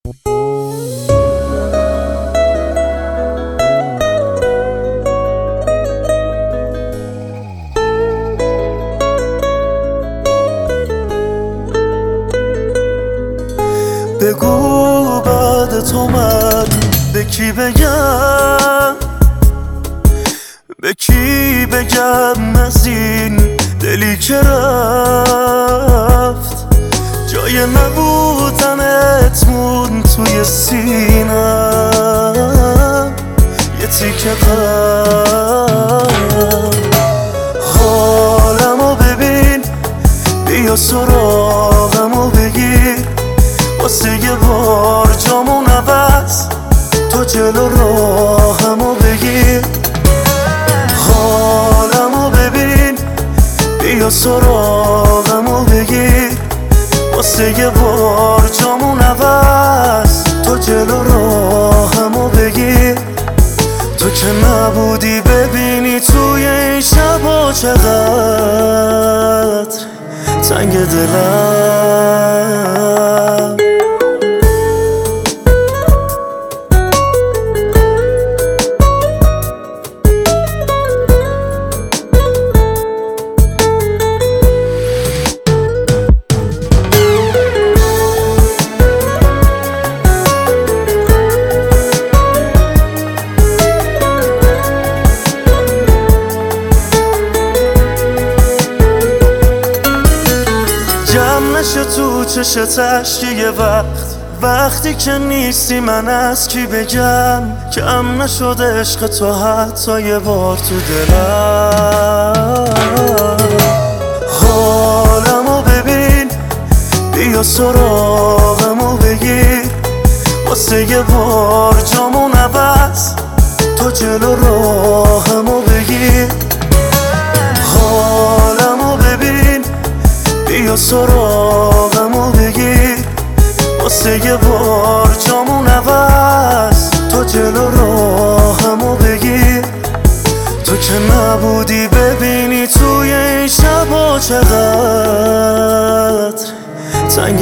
بگو بعد تو من به کی بگم، به کی بگم از این دلی که رفت، جای نبودنت مون توی سینم یه تیکه قلب. حالمو ببین، بیا سراغمو بگیر، واسه یه بار جامون عوض تو جلو راهمو بگیر. حالمو ببین، بیا سراغمو بگیر، واسه یه بار جامون عوض تو جلو راهمو بگیر. تو که نبودی ببینی توی این شبا چقدر تنگ دلم. جمع نشه تو چشت اشکی یه وقتی که نیستی من از کی بگم. کم نشد عشق تو حتی یه بار تو دلم. حالمو ببین، بیا سراغمو بگیر، واسه یه بار جامون عوض تو جلو راهمو بگیر. حالمو ببین، بیا سراغمو بگیر، واسه یه بار جامون عوض تو جلو راهمو بگیر. تو که نبودی ببینی توی این شبا چقدر تنگ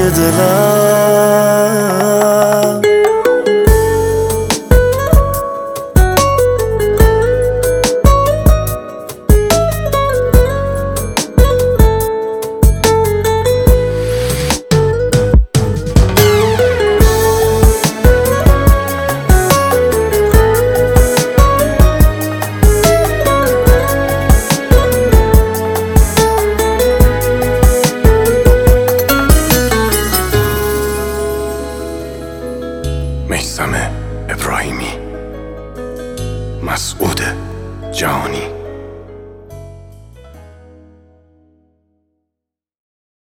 دلم. میثم ابراهیمی، مسعود جهانی.